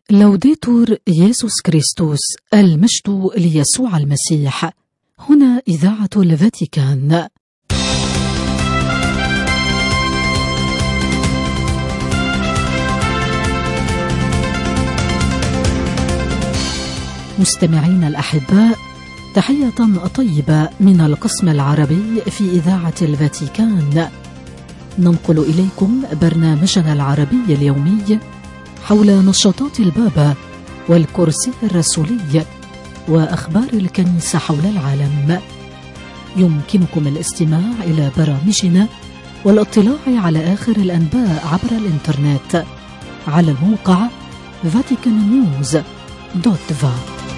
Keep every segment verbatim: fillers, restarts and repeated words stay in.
لوديتور يسوع كريستوس، المجد ليسوع المسيح. هنا إذاعة الفاتيكان. مستمعين الأحباء، تحية طيبة من القسم العربي في إذاعة الفاتيكان. ننقل إليكم برنامجنا العربي اليومي حول نشاطات البابا والكرسي الرسولي وأخبار الكنيسة حول العالم. يمكنكم الاستماع إلى برامجنا والاطلاع على آخر الأنباء عبر الإنترنت على الموقع فاتيكان نيوز دوت فا.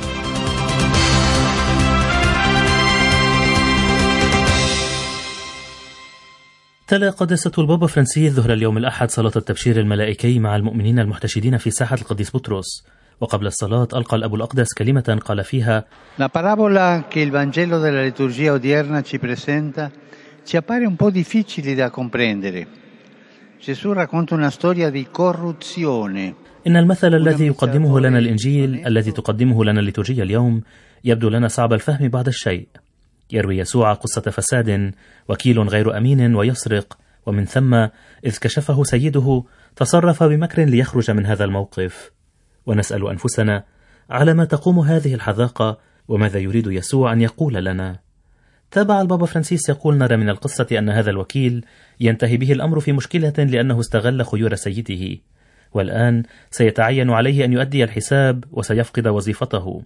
تلا قداسة البابا فرانسيس ظهر اليوم الأحد صلاة التبشير الملائكي مع المؤمنين المحتشدين في ساحة القديس بطرس، وقبل الصلاة ألقى الأب الأقدس كلمة قال فيها: La parabola che il Vangelo della liturgia odierna ci presenta ci appare un po' difficile da comprendere. Gesù racconta una storia di corruzione. إن المثل الذي يقدمه لنا الإنجيل الذي تقدمه لنا الليتورجية اليوم يبدو لنا صعب الفهم بعض الشيء. يروي يسوع قصة فساد، وكيل غير أمين ويسرق، ومن ثم إذ كشفه سيده تصرف بمكر ليخرج من هذا الموقف. ونسأل أنفسنا: على ما تقوم هذه الحذاقة؟ وماذا يريد يسوع أن يقول لنا؟ تابع البابا فرانسيس يقول: نرى من القصة أن هذا الوكيل ينتهي به الأمر في مشكلة لأنه استغل خيور سيده، والآن سيتعين عليه أن يؤدي الحساب وسيفقد وظيفته،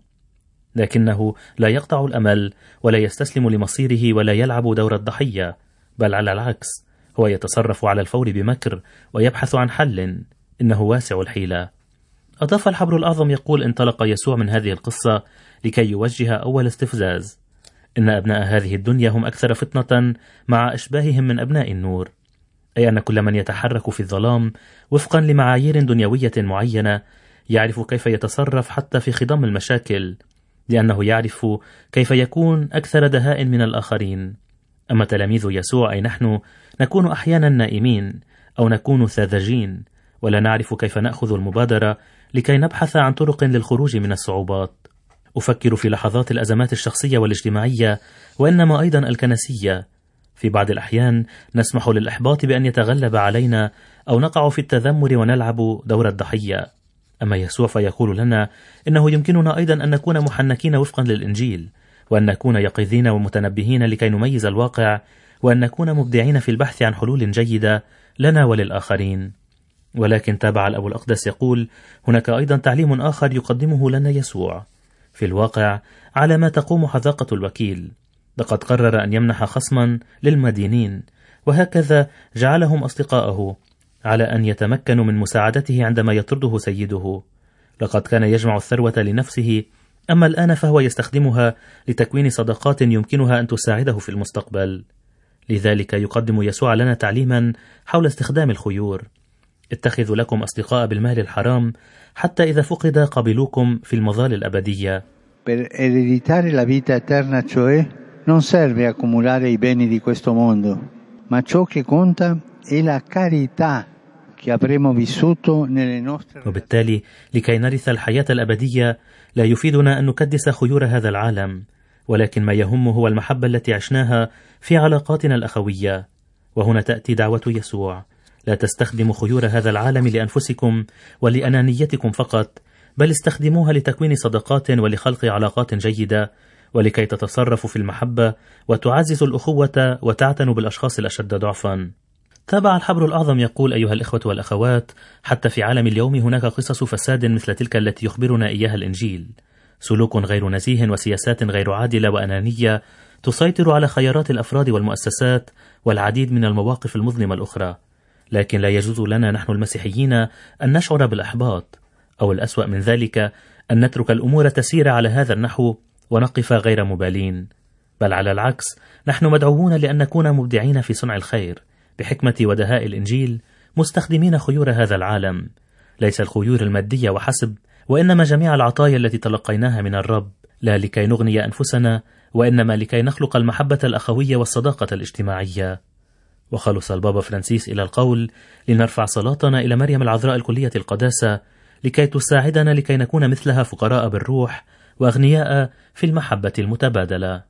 لكنه لا يقطع الأمل ولا يستسلم لمصيره ولا يلعب دور الضحية، بل على العكس هو يتصرف على الفور بمكر ويبحث عن حل. إنه واسع الحيلة. أضاف الحبر الأعظم يقول: انطلق يسوع من هذه القصة لكي يوجه أول استفزاز. إن أبناء هذه الدنيا هم أكثر فتنة مع أشباههم من أبناء النور، أي أن كل من يتحرك في الظلام وفقا لمعايير دنيوية معينة يعرف كيف يتصرف حتى في خضم المشاكل، لأنه يعرف كيف يكون أكثر دهاء من الآخرين. أما تلاميذ يسوع أي نحن نكون أحيانا نائمين أو نكون ساذجين، ولا نعرف كيف نأخذ المبادرة لكي نبحث عن طرق للخروج من الصعوبات. أفكر في لحظات الأزمات الشخصية والاجتماعية وإنما أيضا الكنسية. في بعض الأحيان نسمح للإحباط بأن يتغلب علينا أو نقع في التذمر ونلعب دور الضحية. أما يسوع فيقول لنا إنه يمكننا أيضا أن نكون محنكين وفقا للإنجيل، وأن نكون يقظين ومتنبهين لكي نميز الواقع، وأن نكون مبدعين في البحث عن حلول جيدة لنا وللآخرين. ولكن تابع الأب الأقدس يقول: هناك أيضا تعليم آخر يقدمه لنا يسوع. في الواقع على ما تقوم حذاقة الوكيل، لقد قرر أن يمنح خصما للمدينين، وهكذا جعلهم أصدقائه على أن يتمكنوا من مساعدته عندما يطرده سيده. لقد كان يجمع الثروة لنفسه، أما الآن فهو يستخدمها لتكوين صداقات يمكنها أن تساعده في المستقبل. لذلك يقدم يسوع لنا تعليما حول استخدام الخيور. اتخذوا لكم أصدقاء بالمال الحرام حتى إذا فقد قبلوكم في المظال الأبدية. Per ereditare la vita eterna, cioè, non serve accumulare i beni di questo mondo, ma ciò che conta è la carità che avremo vissuto nelle nostre. وبالتالي لكي نرث الحياة الأبدية لا يفيدنا أن نكدس خيور هذا العالم، ولكن ما يهم هو المحبة التي عشناها في علاقاتنا الأخوية. وهنا تأتي دعوة يسوع: لا تستخدموا خيور هذا العالم لأنفسكم ولأنانيتكم فقط، بل استخدموها لتكوين صداقات ولخلق علاقات جيدة، ولكي تتصرفوا في المحبة وتعززوا الأخوة وتعتنوا بالأشخاص الأشد ضعفا. تابع الحبر الأعظم يقول: أيها الإخوة والأخوات، حتى في عالم اليوم هناك قصص فساد مثل تلك التي يخبرنا إياها الإنجيل، سلوك غير نزيه وسياسات غير عادلة وأنانية تسيطر على خيارات الأفراد والمؤسسات والعديد من المواقف المظلمة الأخرى. لكن لا يجوز لنا نحن المسيحيين أن نشعر بالإحباط، أو الأسوأ من ذلك أن نترك الأمور تسير على هذا النحو ونقف غير مبالين، بل على العكس نحن مدعوون لأن نكون مبدعين في صنع الخير بحكمة ودهاء الإنجيل، مستخدمين خيور هذا العالم، ليس الخيور المادية وحسب، وإنما جميع العطايا التي تلقيناها من الرب، لا لكي نغني أنفسنا، وإنما لكي نخلق المحبة الأخوية والصداقة الاجتماعية. وخلص البابا فرانسيس إلى القول: لنرفع صلاتنا إلى مريم العذراء الكلية القداسة لكي تساعدنا لكي نكون مثلها فقراء بالروح وأغنياء في المحبة المتبادلة.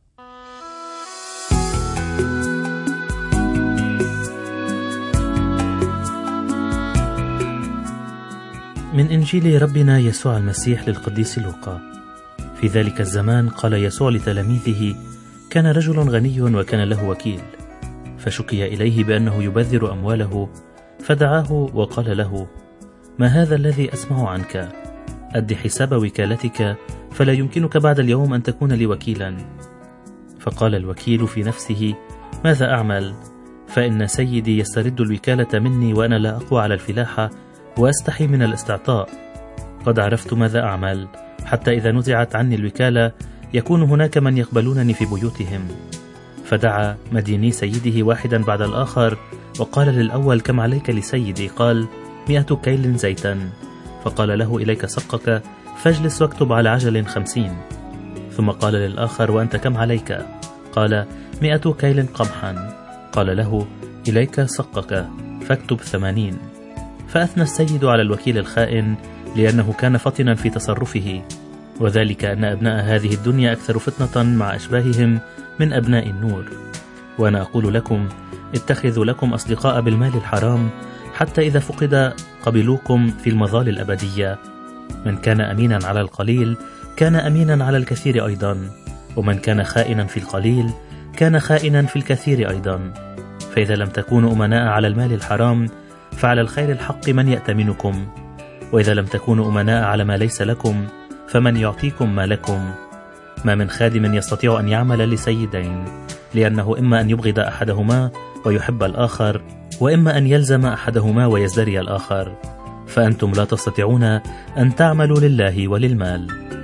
من إنجيل ربنا يسوع المسيح للقديس لوقا. في ذلك الزمان قال يسوع لتلاميذه: كان رجل غني وكان له وكيل، فشكي إليه بأنه يبذر أمواله، فدعاه وقال له: ما هذا الذي أسمع عنك؟ أد حساب وكالتك، فلا يمكنك بعد اليوم أن تكون لي وكيلا. فقال الوكيل في نفسه: ماذا أعمل؟ فإن سيدي يسترد الوكالة مني وأنا لا أقوى على الفلاحة وأستحي من الاستعطاء. قد عرفت ماذا أعمل، حتى إذا نزعت عني الوكالة يكون هناك من يقبلونني في بيوتهم. فدعا مديني سيده واحدا بعد الآخر، وقال للأول: كم عليك لسيدي؟ قال: مئة كيل زيتا. فقال له: إليك سقك، فاجلس واكتب على عجل خمسين. ثم قال للآخر: وأنت كم عليك؟ قال: مئة كيل قمحا. قال له: إليك سقك، فاكتب ثمانين. فأثنى السيد على الوكيل الخائن لأنه كان فطنا في تصرفه، وذلك أن أبناء هذه الدنيا أكثر فتنة مع أشباههم من أبناء النور. وأنا أقول لكم: اتخذوا لكم أصدقاء بالمال الحرام، حتى إذا فقد قبلوكم في المظال الأبدية. من كان أمينا على القليل كان أمينا على الكثير أيضا، ومن كان خائنا في القليل كان خائنا في الكثير أيضا. فإذا لم تكونوا أمناء على المال الحرام، فعلى الخير الحق من يأتمنكم. وإذا لم تكونوا أمناء على ما ليس لكم، فمن يعطيكم ما لكم. ما من خادم يستطيع أن يعمل لسيدين، لأنه إما أن يبغض أحدهما ويحب الآخر، وإما أن يلزم أحدهما ويزدري الآخر. فأنتم لا تستطيعون أن تعملوا لله وللمال.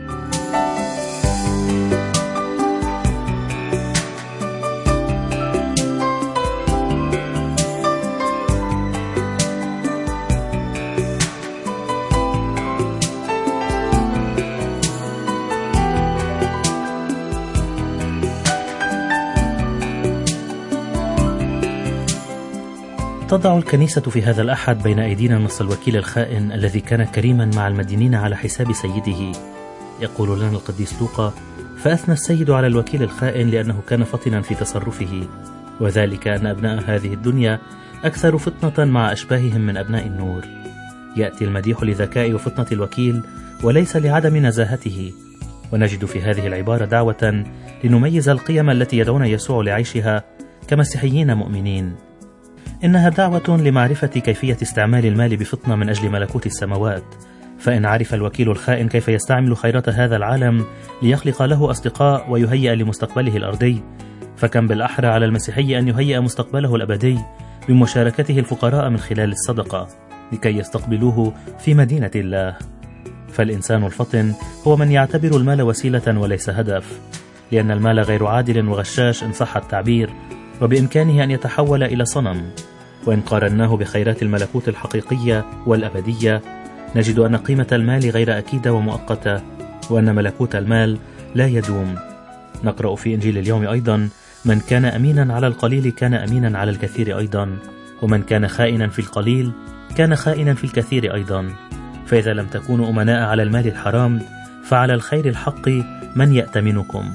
تضع الكنيسة في هذا الأحد بين أيدينا نص الوكيل الخائن الذي كان كريما مع المدينين على حساب سيده. يقول لنا القديس لوقا: فأثنى السيد على الوكيل الخائن لأنه كان فطنا في تصرفه، وذلك أن أبناء هذه الدنيا أكثر فطنة مع أشباههم من أبناء النور. يأتي المديح لذكاء وفطنة الوكيل وليس لعدم نزاهته. ونجد في هذه العبارة دعوة لنميز القيم التي يدعون يسوع لعيشها كمسيحيين مؤمنين. إنها دعوة لمعرفة كيفية استعمال المال بفطنة من أجل ملكوت السماوات. فإن عرف الوكيل الخائن كيف يستعمل خيرات هذا العالم ليخلق له أصدقاء ويهيئ لمستقبله الأرضي، فكم بالأحرى على المسيحي أن يهيئ مستقبله الأبدي بمشاركته الفقراء من خلال الصدقة لكي يستقبلوه في مدينة الله. فالإنسان الفطن هو من يعتبر المال وسيلة وليس هدف، لأن المال غير عادل وغشاش إن صح التعبير، وبإمكانه أن يتحول إلى صنم. وإن قارناه بخيرات الملكوت الحقيقية والأبدية، نجد أن قيمة المال غير أكيدة ومؤقتة، وأن ملكوت المال لا يدوم. نقرأ في إنجيل اليوم أيضا: من كان أمينا على القليل كان أمينا على الكثير أيضا، ومن كان خائنا في القليل كان خائنا في الكثير أيضا. فإذا لم تكونوا أمناء على المال الحرام، فعلى الخير الحق من يأتمنكم.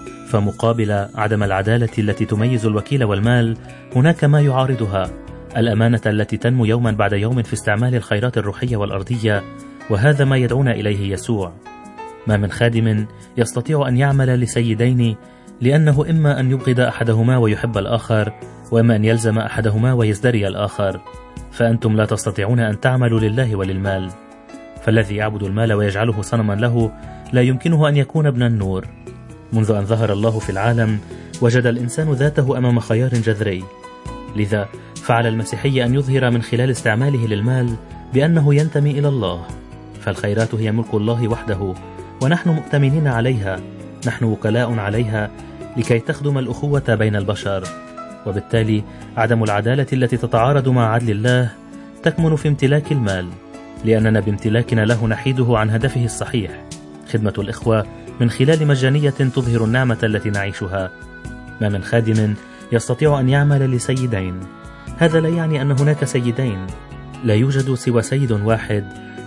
فمقابل عدم العدالة التي تميز الوكيل والمال، هناك ما يعارضها: الأمانة التي تنمو يوما بعد يوم في استعمال الخيرات الروحية والأرضية. وهذا ما يدعونا إليه يسوع. ما من خادم يستطيع أن يعمل لسيدين، لأنه إما أن يبغض أحدهما ويحب الآخر، وإما أن يلزم أحدهما ويزدري الآخر. فأنتم لا تستطيعون أن تعملوا لله وللمال. فالذي يعبد المال ويجعله صنما له لا يمكنه أن يكون ابن النور. منذ أن ظهر الله في العالم وجد الإنسان ذاته أمام خيار جذري، لذا فعلى المسيحي أن يظهر من خلال استعماله للمال بأنه ينتمي إلى الله. فالخيرات هي ملك الله وحده، ونحن مؤتمنين عليها، نحن وكلاء عليها لكي تخدم الأخوة بين البشر. وبالتالي عدم العدالة التي تتعارض مع عدل الله تكمن في امتلاك المال، لأننا بامتلاكنا له نحيده عن هدفه الصحيح: خدمة الإخوة من خلال مجانية تظهر النعمة التي نعيشها. ما من خادم يستطيع أن يعمل لسيدين. هذا لا يعني أن هناك سيدين، لا يوجد سوى سيد واحد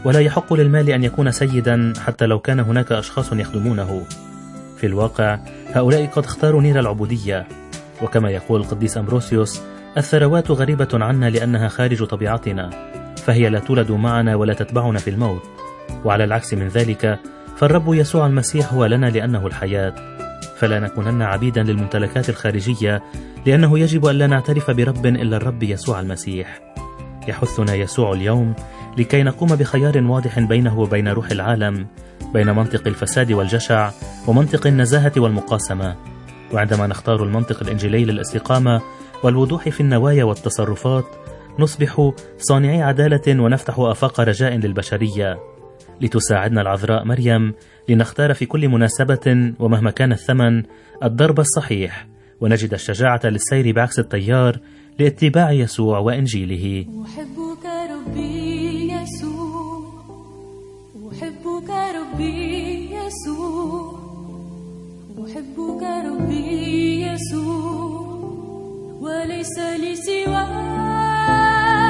ولا يحق للمال أن يكون سيدا حتى لو كان هناك أشخاص يخدمونه. في الواقع هؤلاء قد اختاروا نير العبودية، وكما يقول القديس أمبروسيوس: الثروات غريبة عنا لأنها خارج طبيعتنا، فهي لا تولد معنا ولا تتبعنا في الموت. وعلى العكس من ذلك فالرب يسوع المسيح هو لنا لأنه الحياة، فلا نكونن عبيدا للممتلكات الخارجية، لأنه يجب أن لا نعترف برب إلا الرب يسوع المسيح. يحثنا يسوع اليوم لكي نقوم بخيار واضح بينه وبين روح العالم، بين منطق الفساد والجشع ومنطق النزاهة والمقاسمة. وعندما نختار المنطق الإنجيلي للاستقامة والوضوح في النوايا والتصرفات، نصبح صانعي عدالة ونفتح آفاق رجاء للبشرية. لتساعدنا العذراء مريم لنختار في كل مناسبة ومهما كان الثمن الضرب الصحيح، ونجد الشجاعة للسير بعكس التيار لاتباع يسوع وإنجيله. أحبك ربي يسوع، أحبك ربي يسوع، أحبك ربي يسوع، وليس لي سواك،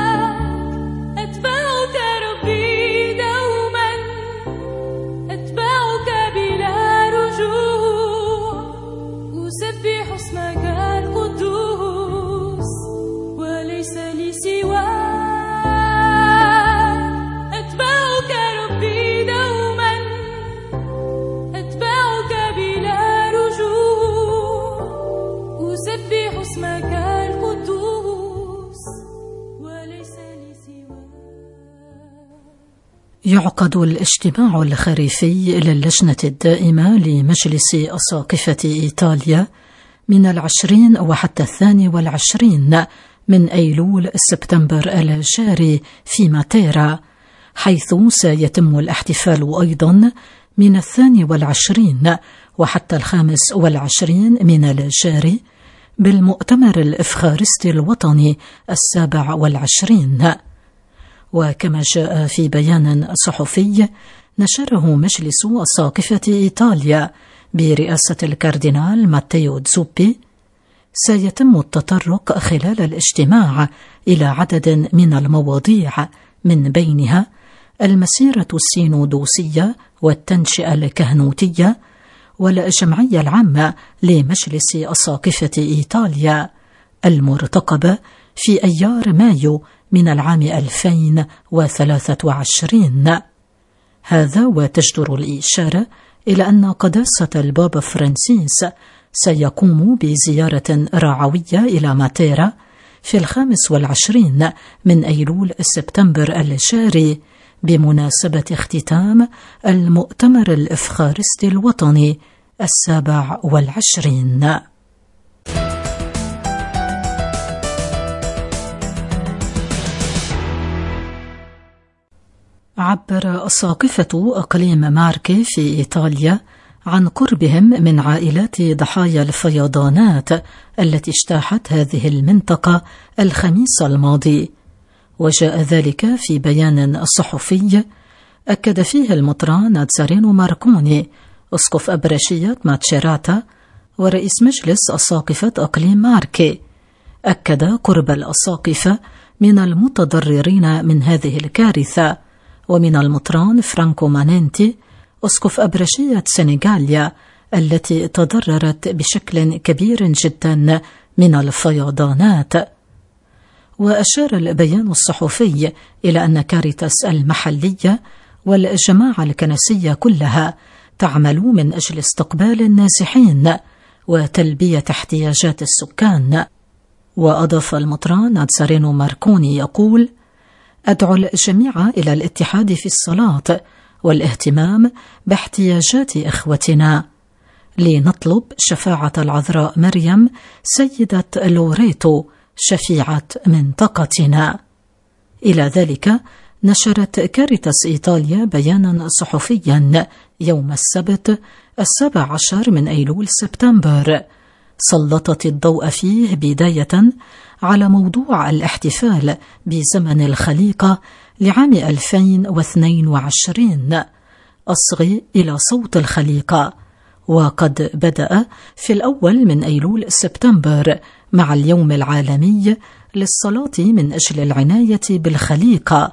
أتبعك ربي دوما، أتبعك بلا رجوع، أسبح اسمك القدوس، وليس لي سواك، أتبعك ربي دوما، أتبعك بلا رجوع، أسبح اسمك القدوس، وليس لي سواك. يعقد الاجتماع الخريفي للجنة الدائمة لمجلس أساقفة إيطاليا من العشرين وحتى الثاني والعشرين من أيلول سبتمبر الجاري في ماتيرا، حيث سيتم الاحتفال أيضا من الثاني والعشرين وحتى الخامس والعشرين من الجاري بالمؤتمر الإفخارستي الوطني السابع والعشرين. وكما جاء في بيان صحفي نشره مجلس أساقفة إيطاليا برئاسة الكاردينال ماتيو تزوبي، سيتم التطرق خلال الاجتماع إلى عدد من المواضيع، من بينها المسيرة السينودوسية والتنشئة الكهنوتية والجمعية العامة لمجلس أساقفة إيطاليا المرتقبة في أيار مايو من العام ألفين وثلاثة وعشرين. هذا وتجدر الإشارة إلى أن قداسة البابا فرانسيس سيقوم بزيارة رعوية إلى ماتيرا في الخامس والعشرين من أيلول سبتمبر الجاري بمناسبة اختتام المؤتمر الإفخارستي الوطني السابع والعشرين. عبر أساقفة أقليم ماركي في إيطاليا عن قربهم من عائلات ضحايا الفيضانات التي اجتاحت هذه المنطقة الخميس الماضي، وجاء ذلك في بيان صحفي أكد فيه المطران ناتزارينو ماركوني أسقف أبرشية ماتشيراتا ورئيس مجلس أساقفة أقليم ماركي، أكد قرب الأساقفة من المتضررين من هذه الكارثة، ومن المطران فرانكو مانينتي أسقف أبرشية سنغاليا التي تضررت بشكل كبير جدا من الفيضانات. وأشار البيان الصحفي إلى أن كاريتاس المحلية والجماعة الكنسية كلها تعمل من أجل استقبال النازحين وتلبية احتياجات السكان. وأضاف المطران ناتزارينو ماركوني يقول: أدعو الجميع إلى الاتحاد في الصلاة والاهتمام باحتياجات إخوتنا، لنطلب شفاعة العذراء مريم سيدة لوريتو شفيعة منطقتنا. إلى ذلك نشرت كاريتاس إيطاليا بيانا صحفيا يوم السبت السابع عشر من أيلول سبتمبر سلطت الضوء فيه بداية على موضوع الاحتفال بزمن الخليقة لعام ألفين واثنين وعشرين، أصغي إلى صوت الخليقة، وقد بدأ في الأول من أيلول سبتمبر مع اليوم العالمي للصلاة من أجل العناية بالخليقة،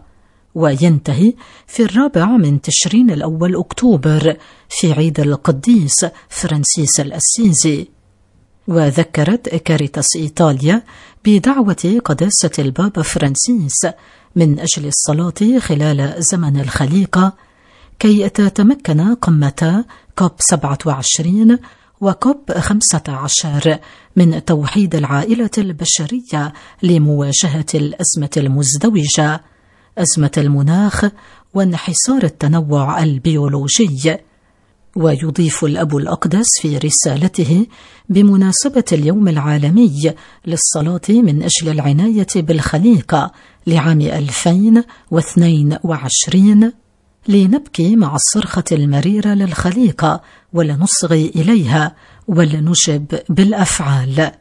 وينتهي في الرابع من تشرين الأول أكتوبر في عيد القديس فرانسيس الأسيزي. وذكرت كاريتاس إيطاليا بدعوة قداسة البابا فرانسيس من أجل الصلاة خلال زمن الخليقة كي تتمكن قمتا كوب سبعة وعشرين وكوب خمسة عشر من توحيد العائلة البشرية لمواجهة الأزمة المزدوجة، أزمة المناخ وانحسار التنوع البيولوجي. ويضيف الأب الأقدس في رسالته بمناسبة اليوم العالمي للصلاة من أجل العناية بالخليقة لعام ألفين واثنين وعشرين: لنبكي مع الصرخة المريرة للخليقة ولنصغي إليها ولنجب بالأفعال.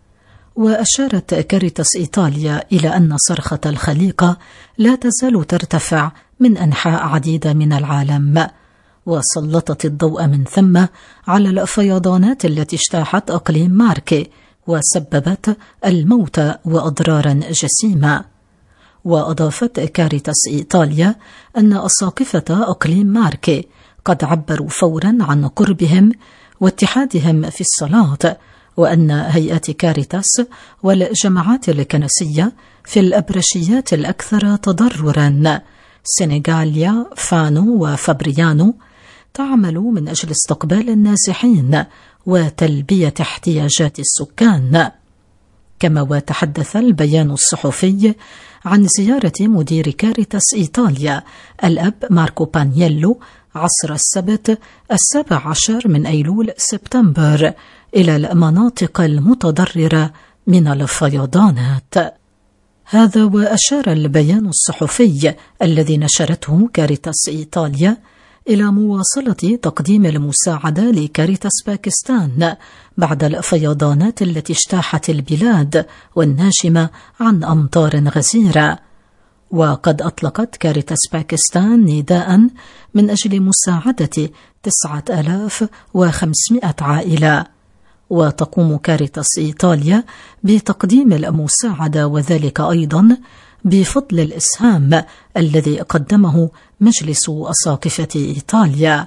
وأشارت كاريتاس إيطاليا إلى أن صرخة الخليقة لا تزال ترتفع من أنحاء عديدة من العالم، وسلطت الضوء من ثم على الفيضانات التي اجتاحت أقليم ماركي وسببت الموت وأضرارا جسيمة. وأضافت كاريتاس إيطاليا أن أساقفة أقليم ماركي قد عبروا فورا عن قربهم واتحادهم في الصلاة، وأن هيئات كاريتاس والجماعات الكنسية في الأبرشيات الأكثر تضررا سنغاليا، فانو وفابريانو تعمل من أجل استقبال النازحين وتلبية احتياجات السكان. كما وتحدث البيان الصحفي عن زيارة مدير كاريتاس إيطاليا الأب ماركو بانييلو عصر السبت السابع عشر من أيلول سبتمبر إلى المناطق المتضررة من الفيضانات. هذا وأشار البيان الصحفي الذي نشرته كاريتاس إيطاليا إلى مواصلة تقديم المساعدة لكاريتاس باكستان بعد الفيضانات التي اجتاحت البلاد والناشمة عن أمطار غزيرة. وقد أطلقت كاريتاس باكستان نداء من أجل مساعدة تسعة آلاف وخمسمائة عائلة. وتقوم كاريتاس إيطاليا بتقديم المساعدة وذلك أيضا بفضل الإسهام الذي قدمه مجلس أساقفة إيطاليا.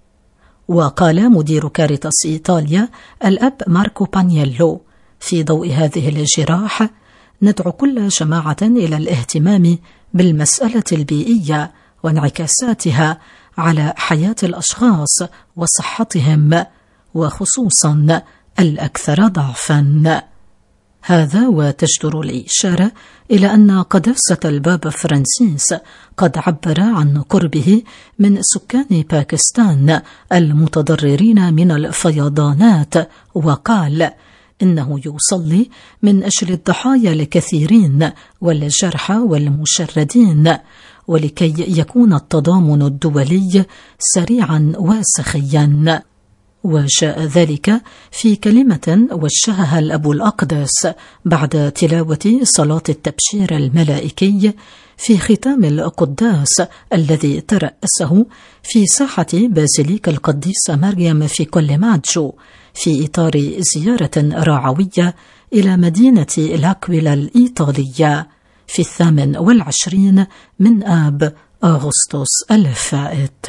وقال مدير كاريتاس إيطاليا الأب ماركو بانييلو: في ضوء هذه الجراح ندعو كل جماعة إلى الاهتمام بالمسألة البيئية وانعكاساتها على حياة الأشخاص وصحتهم، وخصوصا الأكثر ضعفا. هذا وتجدر الإشارة إلى أن قداسة البابا فرانسيس قد عبر عن قربه من سكان باكستان المتضررين من الفيضانات، وقال إنه يصلي من أجل الضحايا الكثيرين والجرحى والمشردين، ولكي يكون التضامن الدولي سريعا وسخيا. وجاء ذلك في كلمة وجهها الأب الأقدس بعد تلاوة صلاة التبشير الملائكي في ختام القداس الذي ترأسه في ساحة بازيليك القديسة مريم في كل ماجو في إطار زيارة رعوية إلى مدينة الأكويلا الإيطالية في الثامن والعشرين من آب أغسطس الفائت.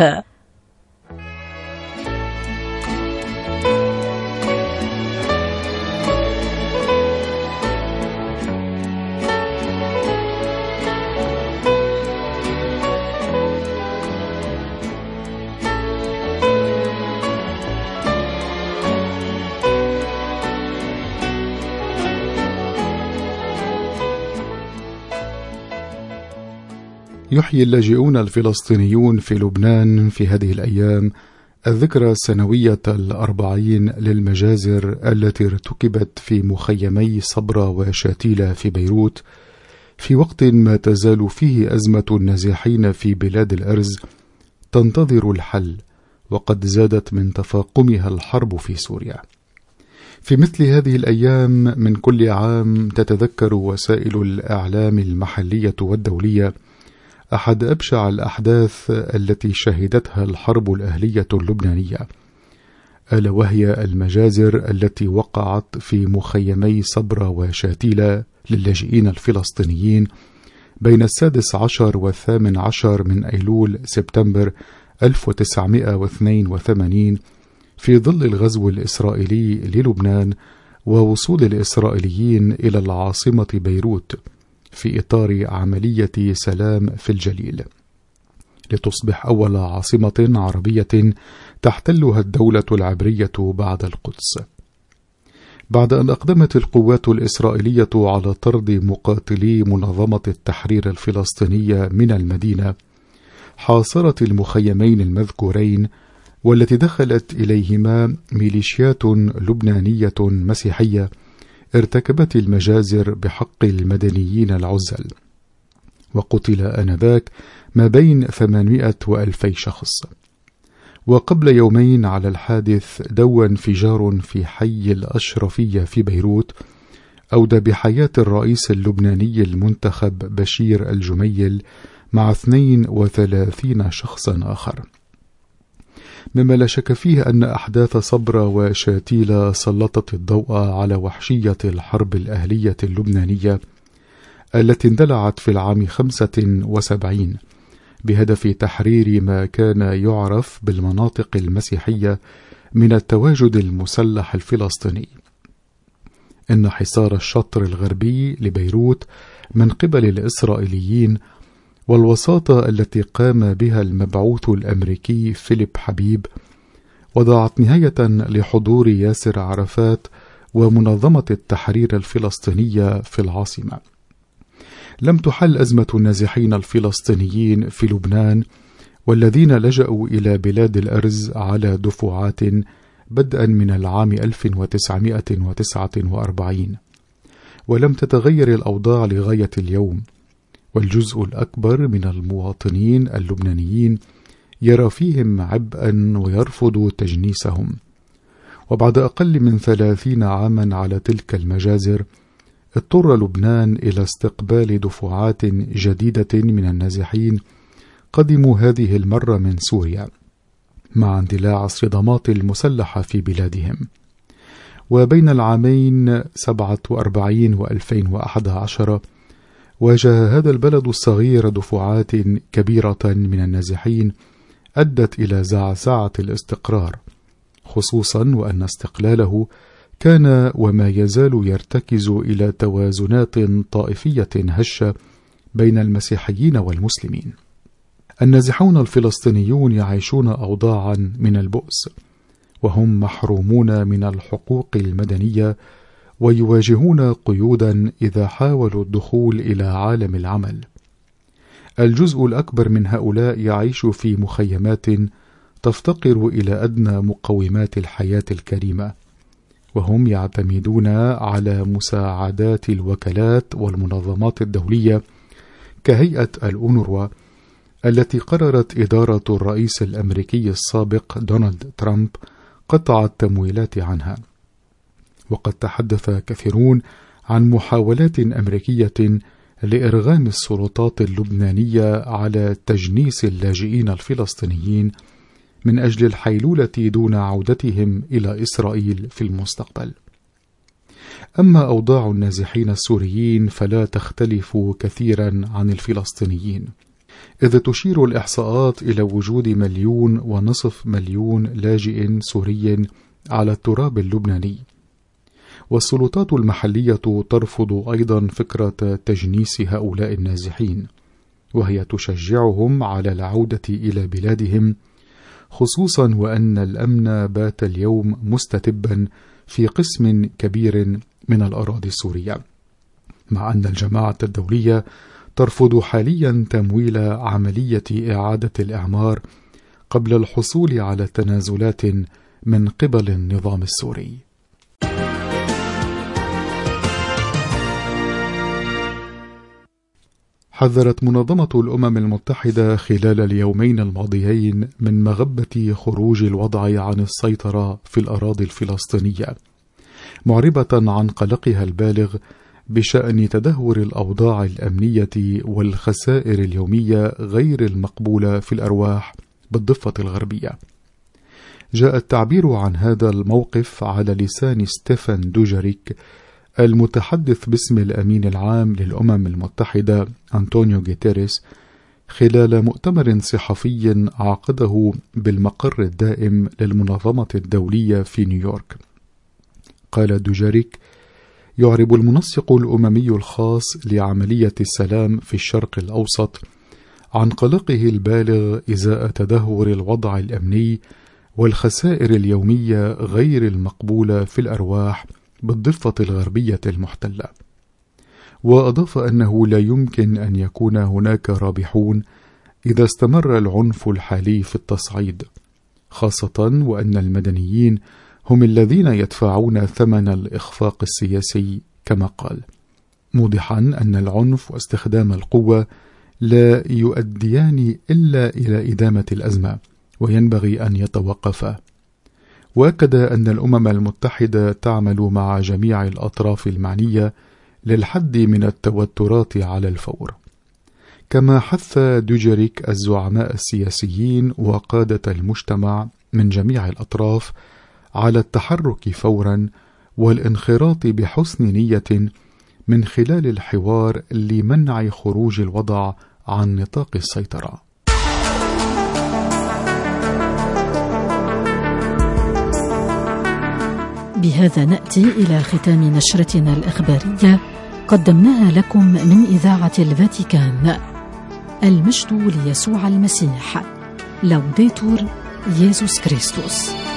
يحيي اللاجئون الفلسطينيون في لبنان في هذه الأيام الذكرى السنوية الأربعين للمجازر التي ارتكبت في مخيمي صبرا وشاتيلة في بيروت، في وقت ما تزال فيه أزمة النازحين في بلاد الأرز تنتظر الحل، وقد زادت من تفاقمها الحرب في سوريا. في مثل هذه الأيام من كل عام تتذكر وسائل الإعلام المحلية والدولية أحد أبشع الأحداث التي شهدتها الحرب الأهلية اللبنانية، ألا وهي المجازر التي وقعت في مخيمي صبرا وشاتيلة للاجئين الفلسطينيين بين السادس عشر والثامن عشر من أيلول سبتمبر ألف وتسعمائة واثنين وثمانين في ظل الغزو الإسرائيلي للبنان ووصول الإسرائيليين إلى العاصمة بيروت في إطار عملية سلام في الجليل، لتصبح أول عاصمة عربية تحتلها الدولة العبرية بعد القدس. بعد أن أقدمت القوات الإسرائيلية على طرد مقاتلي منظمة التحرير الفلسطينية من المدينة، حاصرت المخيمين المذكورين والتي دخلت إليهما ميليشيات لبنانية مسيحية ارتكبت المجازر بحق المدنيين العزل، وقتل آنذاك ما بين ثمانمائة وألفي شخص. وقبل يومين على الحادث دوى انفجار في حي الأشرفية في بيروت أودى بحياة الرئيس اللبناني المنتخب بشير الجميل مع اثنين وثلاثين شخصا آخر، مما لا شك فيه أن أحداث صبرا وشاتيلا سلطت الضوء على وحشية الحرب الأهلية اللبنانية التي اندلعت في العام خمسة وسبعين بهدف تحرير ما كان يعرف بالمناطق المسيحية من التواجد المسلح الفلسطيني. إن حصار الشطر الغربي لبيروت من قبل الإسرائيليين والوساطة التي قام بها المبعوث الأمريكي فيليب حبيب وضعت نهاية لحضور ياسر عرفات ومنظمة التحرير الفلسطينية في العاصمة. لم تحل أزمة النازحين الفلسطينيين في لبنان والذين لجأوا إلى بلاد الأرز على دفعات بدءا من العام ألف وتسعمائة وتسعة وأربعين، ولم تتغير الأوضاع لغاية اليوم، والجزء الأكبر من المواطنين اللبنانيين يرى فيهم عبئا ويرفض تجنيسهم. وبعد أقل من ثلاثين عاما على تلك المجازر اضطر لبنان إلى استقبال دفعات جديدة من النازحين قدموا هذه المرة من سوريا مع اندلاع الصدامات المسلحة في بلادهم. وبين العامين سبعة وأربعين وألفين وأحد عشر واجه هذا البلد الصغير دفعات كبيرة من النازحين أدت إلى زعزعة الاستقرار، خصوصا وأن استقلاله كان وما يزال يرتكز إلى توازنات طائفية هشة بين المسيحيين والمسلمين. النازحون الفلسطينيون يعيشون أوضاعا من البؤس، وهم محرومون من الحقوق المدنية ويواجهون قيودا إذا حاولوا الدخول إلى عالم العمل. الجزء الأكبر من هؤلاء يعيش في مخيمات تفتقر إلى أدنى مقومات الحياة الكريمة، وهم يعتمدون على مساعدات الوكالات والمنظمات الدولية كهيئة الأونروا التي قررت إدارة الرئيس الأمريكي السابق دونالد ترامب قطع التمويلات عنها. وقد تحدث كثيرون عن محاولات أمريكية لإرغام السلطات اللبنانية على تجنيس اللاجئين الفلسطينيين من أجل الحيلولة دون عودتهم إلى إسرائيل في المستقبل. أما أوضاع النازحين السوريين فلا تختلف كثيرا عن الفلسطينيين، إذ تشير الإحصاءات إلى وجود مليون ونصف مليون لاجئ سوري على التراب اللبناني. والسلطات المحلية ترفض أيضا فكرة تجنيس هؤلاء النازحين، وهي تشجعهم على العودة إلى بلادهم، خصوصا وأن الأمن بات اليوم مستتبا في قسم كبير من الأراضي السورية، مع أن الجماعة الدولية ترفض حاليا تمويل عملية إعادة الإعمار قبل الحصول على تنازلات من قبل النظام السوري. حذرت منظمة الأمم المتحدة خلال اليومين الماضيين من مغبة خروج الوضع عن السيطرة في الأراضي الفلسطينية، معربة عن قلقها البالغ بشأن تدهور الأوضاع الأمنية والخسائر اليومية غير المقبولة في الأرواح بالضفة الغربية. جاء التعبير عن هذا الموقف على لسان ستيفان دوجاريك المتحدث باسم الأمين العام للأمم المتحدة أنطونيو غوتيريس خلال مؤتمر صحفي عقده بالمقر الدائم للمنظمة الدولية في نيويورك. قال دوجاريك: يعرب المنسق الأممي الخاص لعملية السلام في الشرق الأوسط عن قلقه البالغ إزاء تدهور الوضع الأمني والخسائر اليومية غير المقبولة في الأرواح بالضفة الغربية المحتلة. وأضاف أنه لا يمكن أن يكون هناك رابحون إذا استمر العنف الحالي في التصعيد، خاصة وأن المدنيين هم الذين يدفعون ثمن الإخفاق السياسي كما قال، موضحا أن العنف واستخدام القوة لا يؤديان إلا إلى إدامة الأزمة وينبغي أن يتوقفا. وأكد أن الأمم المتحدة تعمل مع جميع الأطراف المعنية للحد من التوترات على الفور. كما حث دوجاريك الزعماء السياسيين وقادة المجتمع من جميع الأطراف على التحرك فورا والانخراط بحسن نية من خلال الحوار لمنع خروج الوضع عن نطاق السيطرة. بهذا نأتي إلى ختام نشرتنا الإخبارية قدمناها لكم من إذاعة الفاتيكان. المجد ليسوع المسيح. لوديتور يسوع كريستوس.